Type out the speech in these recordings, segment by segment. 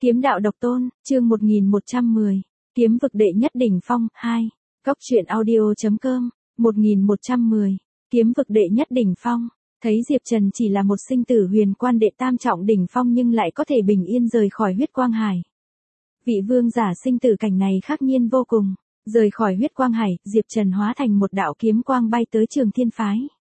Kiếm đạo độc tôn, chương 1110. Kiếm vực đệ nhất đỉnh phong, 2. Cốc truyện audio.com, 1110. Kiếm vực đệ nhất đỉnh phong. Thấy Diệp Trần chỉ là một sinh tử huyền quan đệ tam trọng đỉnh phong nhưng lại có thể bình yên rời khỏi huyết quang hải. Vị vương giả sinh tử cảnh này khắc nhiên vô cùng. Rời khỏi huyết quang hải, Diệp Trần hóa thành một đạo kiếm quang bay tới Trường Thiên Phái.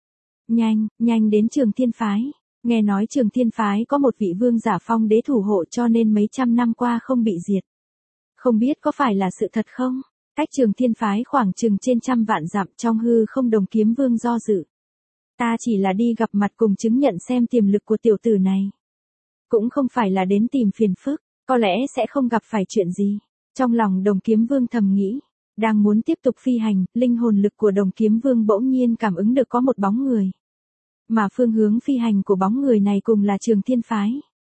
Nhanh đến Trường Thiên Phái. Nghe nói Trường Thiên Phái có một vị vương giả phong đế thủ hộ cho nên mấy trăm năm qua không bị diệt. Không biết có phải là sự thật không? Cách Trường Thiên Phái khoảng chừng trên trăm vạn dặm trong hư không Đồng Kiếm Vương do dự. Ta chỉ là đi gặp mặt cùng chứng nhận xem tiềm lực của tiểu tử này. Cũng không phải là đến tìm phiền phức, có lẽ sẽ không gặp phải chuyện gì. Trong lòng Đồng Kiếm Vương thầm nghĩ, đang muốn tiếp tục phi hành, linh hồn lực của Đồng Kiếm Vương bỗng nhiên cảm ứng được có một bóng người. Mà phương hướng phi hành của bóng người này cùng là Trường Thiên Phái.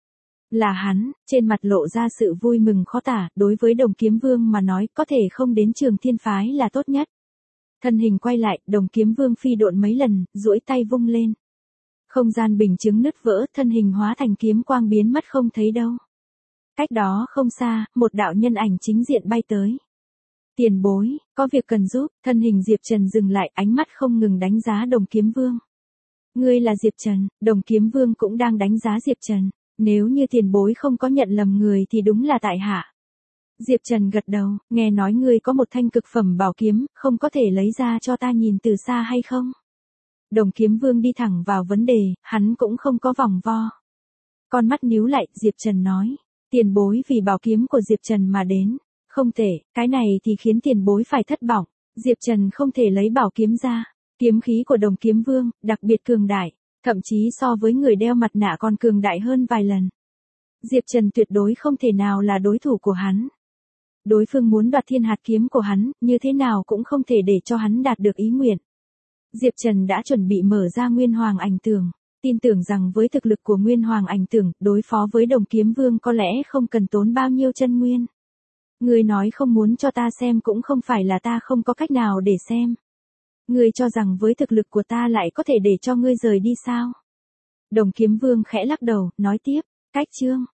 Là hắn, trên mặt lộ ra sự vui mừng khó tả, đối với Đồng Kiếm Vương mà nói có thể không đến Trường Thiên Phái là tốt nhất. Thân hình quay lại, Đồng Kiếm Vương phi độn mấy lần, duỗi tay vung lên. Không gian bình chứng nứt vỡ, thân hình hóa thành kiếm quang biến mất không thấy đâu. Cách đó không xa, một đạo nhân ảnh chính diện bay tới. Tiền bối, có việc cần giúp, thân hình Diệp Trần dừng lại, ánh mắt không ngừng đánh giá Đồng Kiếm Vương. Ngươi là Diệp Trần, Đồng Kiếm Vương cũng đang đánh giá Diệp Trần. Nếu như tiền bối không có nhận lầm người thì đúng là tại hạ. Diệp Trần gật đầu, nghe nói ngươi có một thanh cực phẩm bảo kiếm, không có thể lấy ra cho ta nhìn từ xa hay không? Đồng Kiếm Vương đi thẳng vào vấn đề, hắn cũng không có vòng vo. Con mắt nhíu lại, Diệp Trần nói. Tiền bối vì bảo kiếm của Diệp Trần mà đến. Không thể, cái này thì khiến tiền bối phải thất vọng. Diệp Trần không thể lấy bảo kiếm ra. Kiếm khí của Đồng Kiếm Vương, đặc biệt cường đại, thậm chí so với người đeo mặt nạ còn cường đại hơn vài lần. Diệp Trần tuyệt đối không thể nào là đối thủ của hắn. Đối phương muốn đoạt thiên hạt kiếm của hắn, như thế nào cũng không thể để cho hắn đạt được ý nguyện. Diệp Trần đã chuẩn bị mở ra Nguyên Hoàng Ảnh Tường, tin tưởng rằng với thực lực của Nguyên Hoàng Ảnh Tường, đối phó với Đồng Kiếm Vương có lẽ không cần tốn bao nhiêu chân nguyên. Ngươi nói không muốn cho ta xem cũng không phải là ta không có cách nào để xem. Ngươi cho rằng với thực lực của ta lại có thể để cho ngươi rời đi sao? Đồng Kiếm Vương khẽ lắc đầu, nói tiếp, cách chương,